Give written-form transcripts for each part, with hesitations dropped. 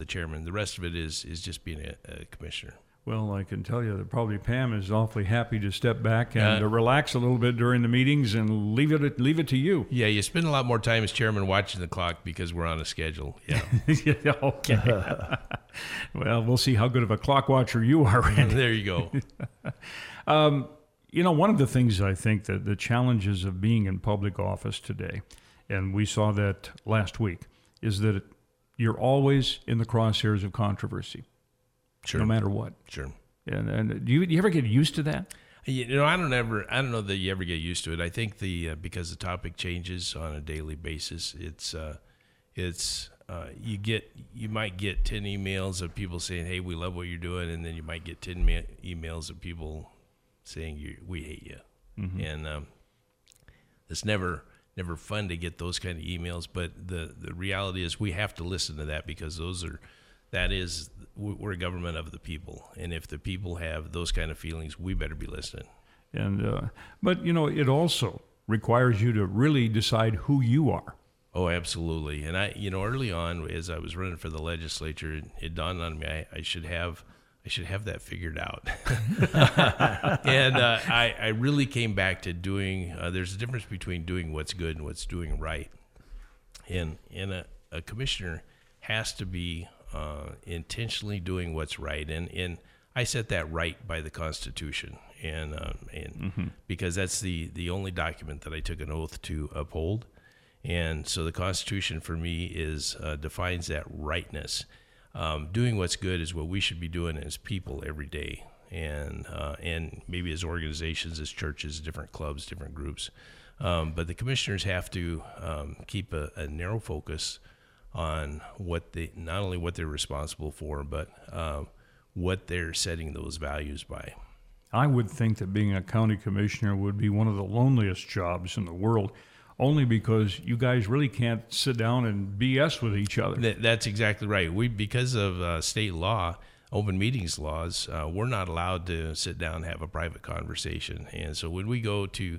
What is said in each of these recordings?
chairman. The rest of it is just being a commissioner. Well, I can tell you that probably Pam is awfully happy to step back and relax a little bit during the meetings and leave it to you. Yeah, you spend a lot more time as chairman watching the clock because we're on a schedule. Yeah. Yeah, okay. Well, we'll see how good of a clock watcher you are, Randy. There you go. One of the things I think that the challenges of being in public office today, and we saw that last week, is that you're always in the crosshairs of controversy. Sure. No matter what. Sure. And do you ever get used to that? I don't know that you ever get used to it. I think because the topic changes on a daily basis, you might get 10 emails of people saying, "Hey, we love what you're doing," and then you might get 10 emails of people saying, "We hate you." Mm-hmm. And it's never fun to get those kind of emails. But the reality is, we have to listen to that because we're a government of the people, and if the people have those kind of feelings, we better be listening. And but it also requires you to really decide who you are. Oh, absolutely. And early on, as I was running for the legislature, it dawned on me I should have that figured out. And I really came back to doing. There's a difference between doing what's good and what's doing right, and a commissioner has to be intentionally doing what's right, and I set that right by the Constitution, and mm-hmm. because that's the only document that I took an oath to uphold, and so the Constitution for me defines that rightness. Doing what's good is what we should be doing as people every day, and maybe as organizations, as churches, different clubs, different groups, but the commissioners have to keep a narrow focus on not only what they're responsible for, but what they're setting those values by. I would think that being a county commissioner would be one of the loneliest jobs in the world, only because you guys really can't sit down and BS with each other. That's exactly right. Because of state law, open meetings laws, we're not allowed to sit down and have a private conversation. And so when we go to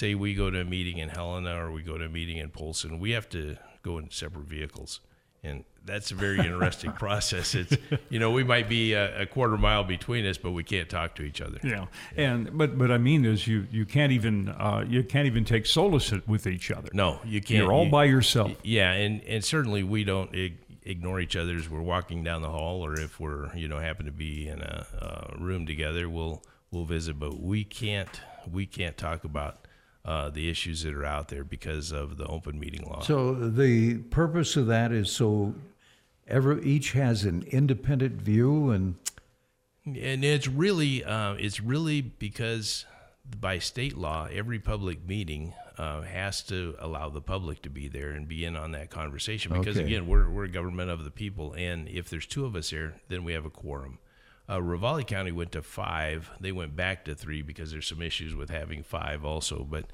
a meeting in Helena or we go to a meeting in Polson, we have to go in separate vehicles, and that's a very interesting process. It's we might be a quarter mile between us, but we can't talk to each other. Yeah, and but I mean is you can't even take solace with each other. No, you can't. You're all by yourself. Yeah, and certainly we don't ignore each other as we're walking down the hall, or if we're happen to be in a room together, we'll visit, but we can't talk about the issues that are out there because of the open meeting law. So the purpose of that is so each has an independent view, and it's really because by state law, every public meeting has to allow the public to be there and be in on that conversation. Because again, we're a government of the people, and if there's two of us there, then we have a quorum. Ravalli County went to 5. They went back to 3 because there's some issues with having 5 also. But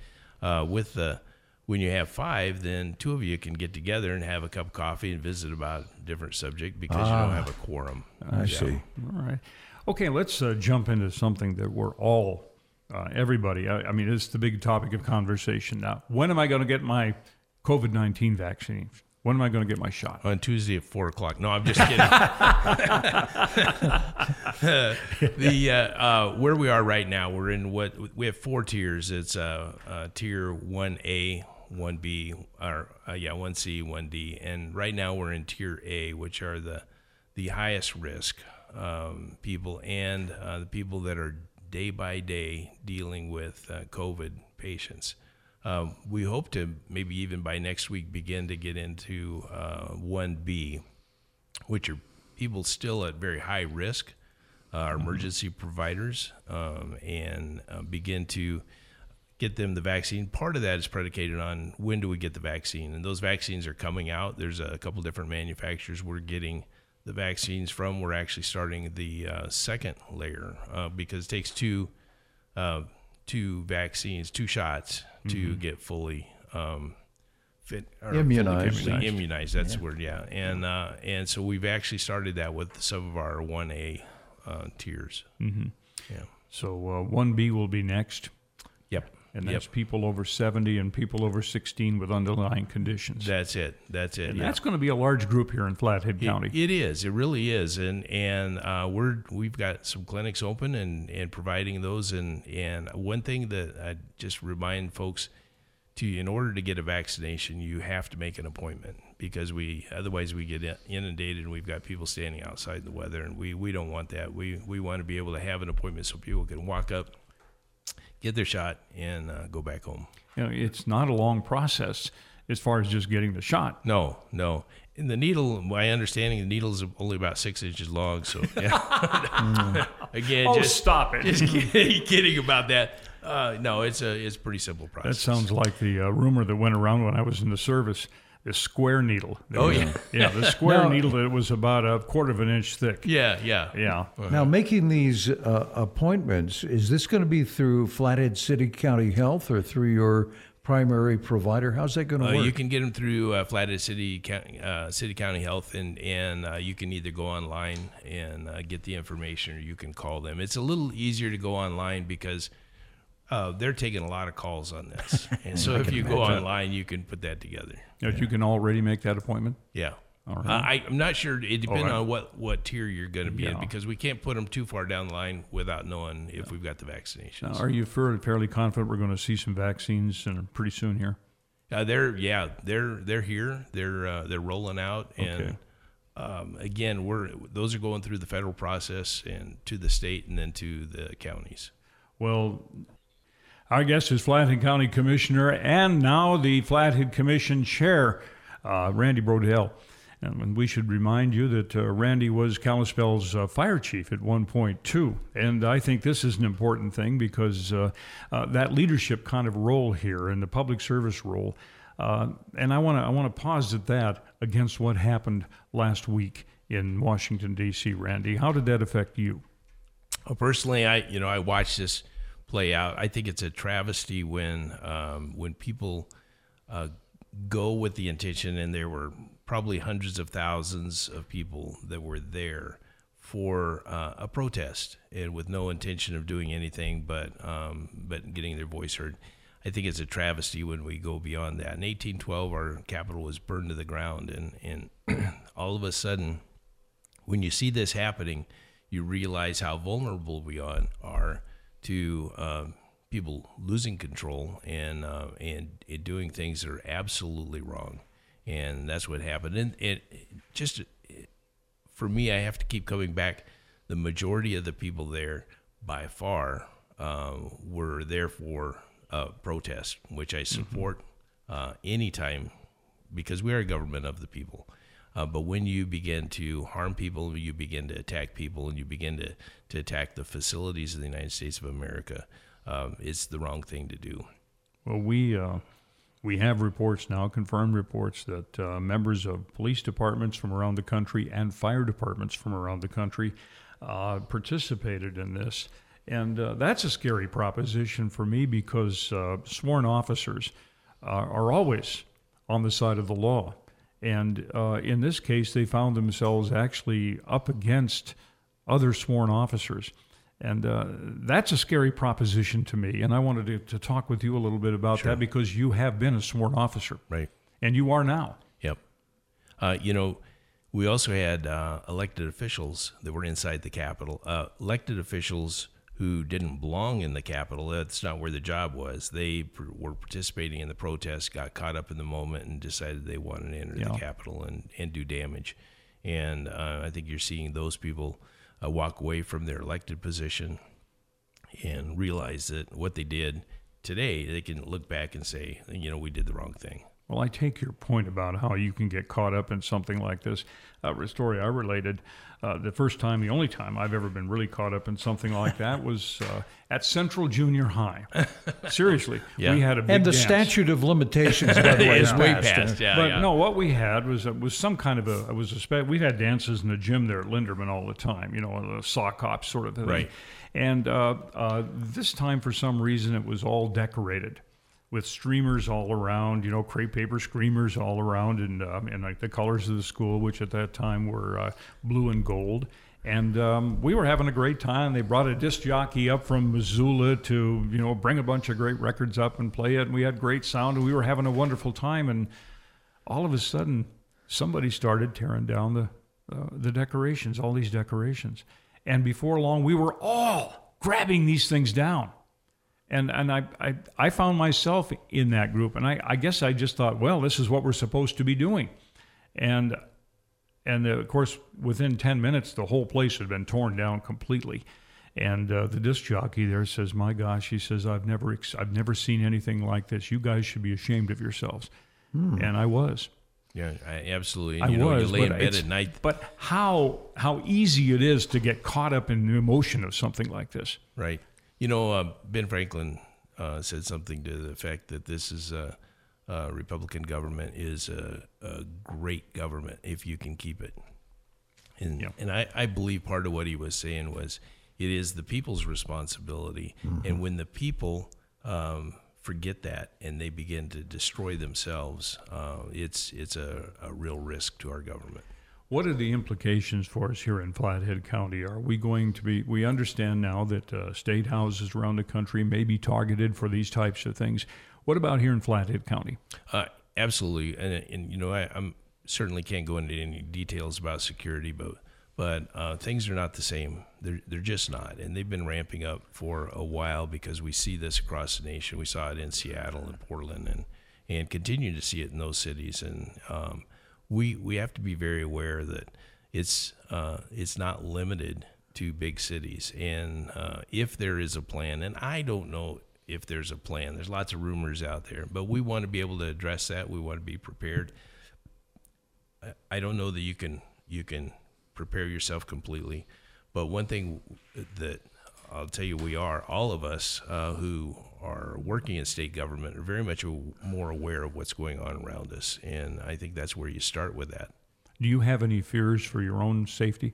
when you have 5, then 2 of you can get together and have a cup of coffee and visit about a different subject because you don't have a quorum. I see. All right. Okay, let's jump into something that we're all, everybody, I mean, it's the big topic of conversation now. When am I going to get my COVID-19 vaccine? When am I going to get my shot? On Tuesday at 4 o'clock. No, I'm just kidding. Where we are right now, we're in we have 4 tiers. It's tier 1A, 1B, 1C, 1D, and right now we're in tier A, which are the highest risk people and the people that are day by day dealing with COVID patients. We hope to maybe even by next week begin to get into 1B, which are people still at very high risk, our emergency providers, and begin to get them the vaccine. Part of that is predicated on when do we get the vaccine, and those vaccines are coming out. There's a couple different manufacturers we're getting the vaccines from. We're actually starting the second layer because it takes two vaccines, 2 shots to get fully fit or immunized. Fully immunized. That's the word, yeah. And so we've actually started that with some of our 1A tiers. Mm-hmm. Yeah. So 1B will be next. Yep. And that's people over 70 and people over 16 with underlying conditions. That's it. And that's going to be a large group here in Flathead County. It is. It really is. And we've got some clinics open and providing those. And one thing that I just remind folks, in order to get a vaccination, you have to make an appointment, because otherwise we get inundated and we've got people standing outside in the weather, and we don't want that. We want to be able to have an appointment so people can walk up, get their shot, and go back home. It's not a long process as far as just getting the shot. No. And the needle, my understanding, the needle is only about 6 inches long. So, yeah. Again, just stop it. Just kidding about that. No, it's a pretty simple process. That sounds like the rumor that went around when I was in the service. The square needle. Yeah, the square needle that was about a quarter of an inch thick. Yeah. Now, making these appointments, is this going to be through Flathead City County Health or through your primary provider? How's that going to work? You can get them through Flathead City County Health, and you can either go online and get the information, or you can call them. It's a little easier to go online because they're taking a lot of calls on this. And so if you go online, you can put that together. You can already make that appointment? Yeah. All right. I'm not sure. It depends on what tier you're going to be in, because we can't put them too far down the line without knowing if we've got the vaccinations. Now, are you fairly confident we're going to see some vaccines pretty soon here? They're here. They're rolling out, and again, those are going through the federal process and to the state and then to the counties. Well, our guest is Flathead County Commissioner and now the Flathead Commission Chair, Randy Brodell. And we should remind you that Randy was Kalispell's fire chief at one point, too. And I think this is an important thing because that leadership kind of role here and the public service role. And I want to pause at that against what happened last week in Washington, D.C., Randy. How did that affect you? Well, personally, I watched this play out. I think it's a travesty when people go with the intention, and there were probably hundreds of thousands of people that were there for a protest, and with no intention of doing anything but getting their voice heard. I think it's a travesty when we go beyond that. In 1812, our capital was burned to the ground, and all of a sudden, when you see this happening, you realize how vulnerable we are to people losing control and doing things that are absolutely wrong, and that's what happened. And for me, I have to keep coming back. The majority of the people there, by far, were there for protest, which I support anytime, because we are a government of the people. But when you begin to harm people, you begin to attack people, and you begin to attack the facilities of the United States of America, it's the wrong thing to do. Well, we have reports now, confirmed reports, that members of police departments from around the country and fire departments from around the country participated in this. And that's a scary proposition for me, because sworn officers are always on the side of the law. And in this case, they found themselves actually up against other sworn officers. And that's a scary proposition to me. And I wanted to talk with you a little bit about that, because you have been a sworn officer. Right. And you are now. Yep. We also had elected officials that were inside the Capitol. Elected officials who didn't belong in the Capitol. That's not where the job was. They were participating in the protest, got caught up in the moment, and decided they wanted to enter the Capitol and do damage. And I think you're seeing those people walk away from their elected position and realize that what they did today, they can look back and say, we did the wrong thing. Well, I take your point about how you can get caught up in something like this. A story I related, the only time I've ever been really caught up in something like that was at Central Junior High. Seriously, we had a big and the dance. Statute of limitations, by the way, is way passed. past. No, what we had was some kind of we had dances in the gym there at Linderman all the time, a sock hop sort of thing. Right. And this time, for some reason, it was all decorated. with streamers all around, crepe paper streamers all around, and like the colors of the school, which at that time were blue and gold. And we were having a great time. They brought a disc jockey up from Missoula to, bring a bunch of great records up and play it. And we had great sound, and we were having a wonderful time. And all of a sudden, somebody started tearing down the decorations, all these decorations. And before long, we were all grabbing these things down. And I found myself in that group. And I guess I just thought, well, this is what we're supposed to be doing. And of course, within 10 minutes, the whole place had been torn down completely. And the disc jockey there says, "My gosh," he says, "I've never seen anything like this. You guys should be ashamed of yourselves." And I was. Yeah, absolutely. I And, was. you lay in but bed at night. But how easy it is to get caught up in the emotion of something like this. Right. Ben Franklin said something to the effect that this is Republican government is a great government if you can keep it. And I believe part of what he was saying was it is the people's responsibility. Mm-hmm. And when the people forget that and they begin to destroy themselves, it's a real risk to our government. What are the implications for us here in Flathead County? Are we going to be, we understand now that state houses around the country may be targeted for these types of things. What about here in Flathead County? Absolutely. And I certainly can't go into any details about security, but things are not the same. They're just not. And they've been ramping up for a while because we see this across the nation. We saw it in Seattle and Portland and continue to see it in those cities. And we have to be very aware that it's not limited to big cities. And if there is a plan, and I don't know if there's a plan, there's lots of rumors out there, but we want to be able to address that. We want to be prepared. I don't know that you can prepare yourself completely, but one thing that I'll tell you, all of us who are working in state government are very much more aware of what's going on around us. And I think that's where you start with that. Do you have any fears for your own safety?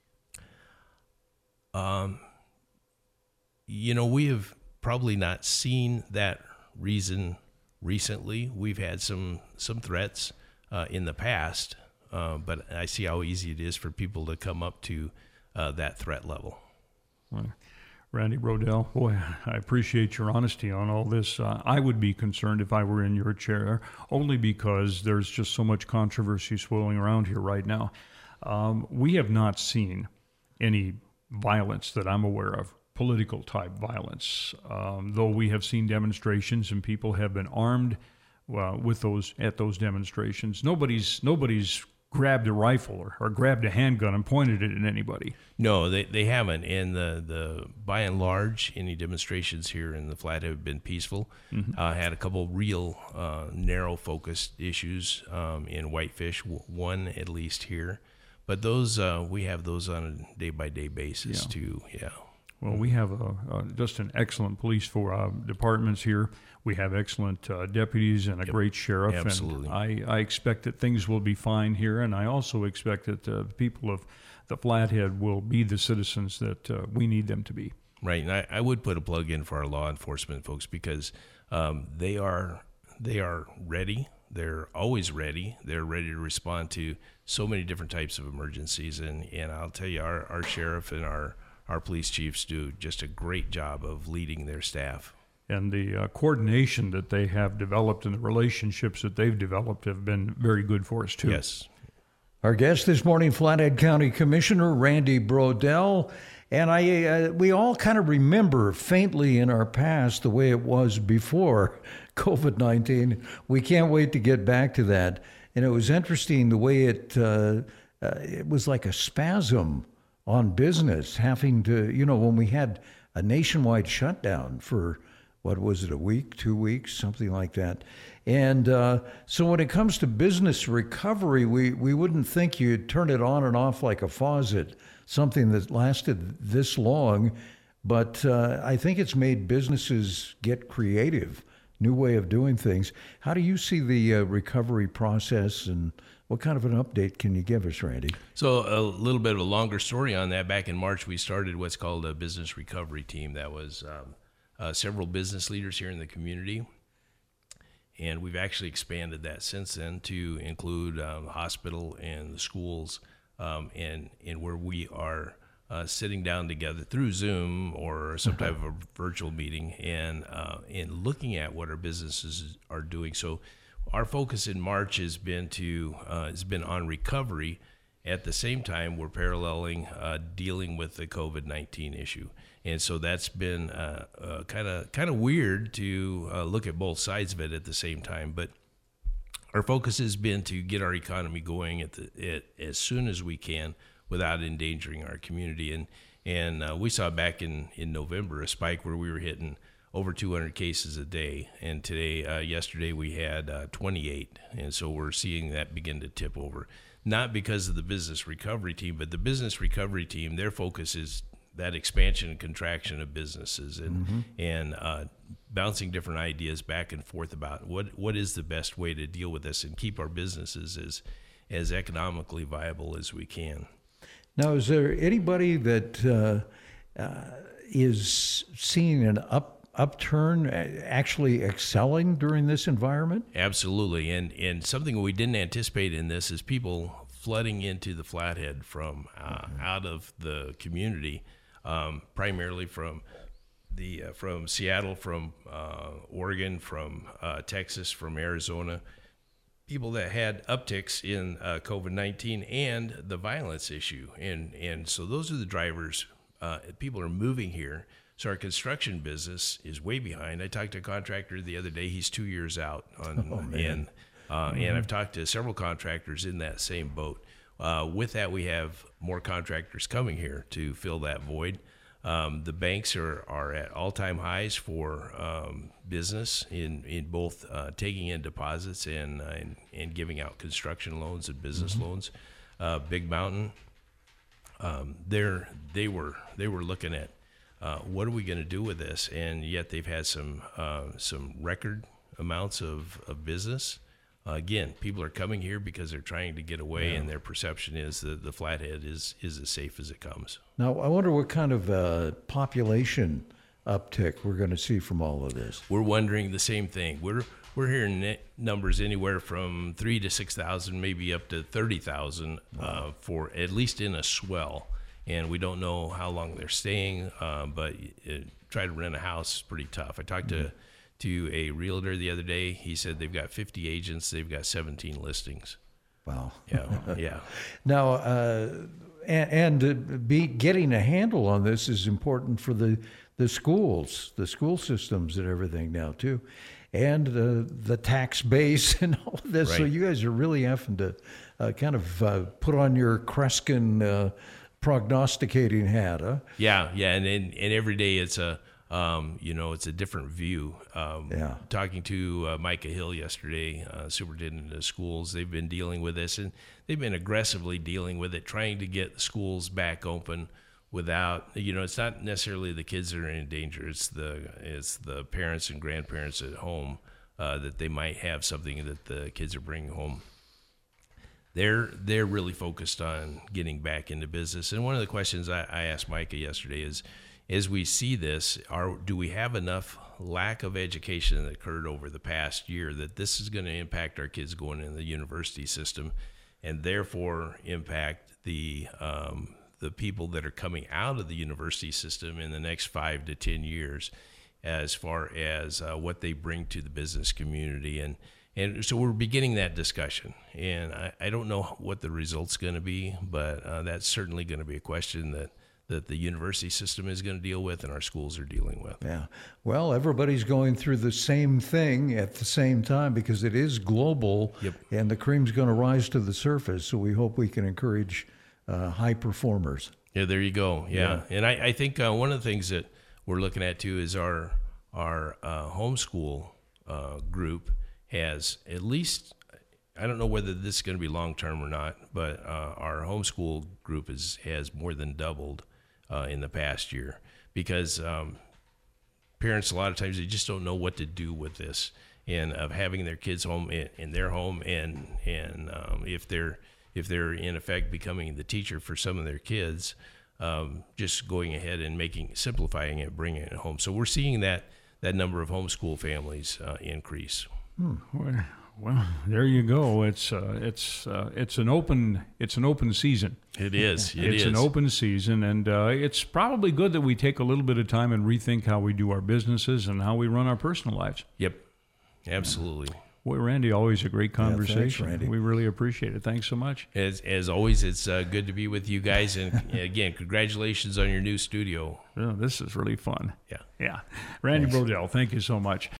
We have probably not seen that reason recently. We've had some threats in the past, but I see how easy it is for people to come up to that threat level. Randy Brodell, boy, I appreciate your honesty on all this. I would be concerned if I were in your chair, only because there's just so much controversy swirling around here right now. We have not seen any violence that I'm aware of, political type violence, though we have seen demonstrations and people have been armed at those demonstrations. Nobody's grabbed a rifle or grabbed a handgun and pointed it at anybody. No, they haven't. And the by and large, any demonstrations here in the Flathead have been peaceful. Mm-hmm. Had a couple real narrow focused issues in Whitefish, one at least here. But those we have those on a day-by-day basis too. Yeah. Well, we have just an excellent police departments here. We have excellent deputies and a great sheriff. Absolutely. And I expect that things will be fine here, and I also expect that the people of the Flathead will be the citizens that we need them to be. Right, and I would put a plug in for our law enforcement folks because they are ready. They're always ready. They're ready to respond to so many different types of emergencies, and I'll tell you, our sheriff and our police chiefs do just a great job of leading their staff. And the coordination that they have developed and the relationships that they've developed have been very good for us, too. Yes. Our guest this morning, Flathead County Commissioner Randy Brodell. And we all kind of remember faintly in our past the way it was before COVID-19. We can't wait to get back to that. And it was interesting the way it was like a spasm on business, having to, when we had a nationwide shutdown for, what was it, a week, 2 weeks, something like that. And so when it comes to business recovery, we wouldn't think you'd turn it on and off like a faucet, something that lasted this long. But I think it's made businesses get creative, new way of doing things. How do you see the recovery process, and what kind of an update can you give us, Randy? So a little bit of a longer story on that. Back in March, we started what's called a business recovery team. That was several business leaders here in the community. and we've actually expanded that since then to include the hospital and the schools, and where we are sitting down together through Zoom or some type of a virtual meeting, and looking at what our businesses are doing. So our focus in March has been on recovery. At the same time, we're paralleling dealing with the COVID-19 issue. And so that's been kind of weird to look at both sides of it at the same time. But our focus has been to get our economy going as soon as we can without endangering our community. And we saw back in November a spike where we were hitting over 200 cases a day. And today, yesterday, we had 28. And so we're seeing that begin to tip over. Not because of the business recovery team, but the business recovery team, their focus is that expansion and contraction of businesses, and bouncing different ideas back and forth about what is the best way to deal with this and keep our businesses as economically viable as we can. Now, is there anybody that is seeing an upturn, actually excelling during this environment? Absolutely, and something we didn't anticipate in this is people flooding into the Flathead from out of the community, primarily from Seattle, from Oregon, from Texas, from Arizona. People that had upticks in COVID-19 and the violence issue, and so those are the drivers. People are moving here. So our construction business is way behind. I talked to a contractor the other day. He's 2 years out, and I've talked to several contractors in that same boat. With that, we have more contractors coming here to fill that void. The banks are at all-time highs for business in both taking in deposits and giving out construction loans and business loans. Big Mountain, they were looking at what are we going to do with this, and yet they've had some record amounts of business. Again, people are coming here because they're trying to get away, and their perception is that the Flathead is as safe as it comes. Now, I wonder what kind of population uptick we're going to see from all of this. We're wondering the same thing. We're hearing numbers anywhere from 3,000 to 6,000, maybe up to 30,000 for at least in a swell. And we don't know how long they're staying, but try to rent a house is pretty tough. I talked to a realtor the other day. He said they've got 50 agents. They've got 17 listings. Wow. Yeah. Now, getting a handle on this is important for the schools, the school systems and everything now too, and the tax base and all of this. Right. So you guys are really having to kind of put on your Kreskin prognosticating hat, huh? Yeah, and every day it's a it's a different view. Talking to Micah Hill yesterday, superintendent of schools, they've been dealing with this, and they've been aggressively dealing with it, trying to get the schools back open without, it's not necessarily the kids that are in danger, it's the parents and grandparents at home that they might have something that the kids are bringing home. They're really focused on getting back into business. And one of the questions I asked Micah yesterday is, as we see this, do we have enough lack of education that occurred over the past year that this is going to impact our kids going in the university system, and therefore impact the people that are coming out of the university system in the next 5 to 10 years, as far as what they bring to the business community. And so we're beginning that discussion, and I don't know what the result's going to be, but that's certainly going to be a question that the university system is going to deal with and our schools are dealing with. Yeah. Well, everybody's going through the same thing at the same time because it is global. Yep. And the cream's going to rise to the surface. So we hope we can encourage high performers. Yeah, there you go. Yeah. And I think one of the things that we're looking at too is our homeschool group has at least, I don't know whether this is going to be long-term or not, but our homeschool group has more than doubled in the past year, because parents, a lot of times, they just don't know what to do with this, and of having their kids home in their home, and if they're in effect becoming the teacher for some of their kids, just going ahead and simplifying it, bringing it home. So we're seeing that number of homeschool families increase. Well, there you go. It's an open season. It is. It's an open season, and it's probably good that we take a little bit of time and rethink how we do our businesses and how we run our personal lives. Yep, absolutely. Boy, Randy, always a great conversation. Thanks, Randy. We really appreciate it. Thanks so much. As always, it's good to be with you guys, and again, congratulations on your new studio. Oh, this is really fun. Yeah. Yeah. Randy Brodell, thank you so much.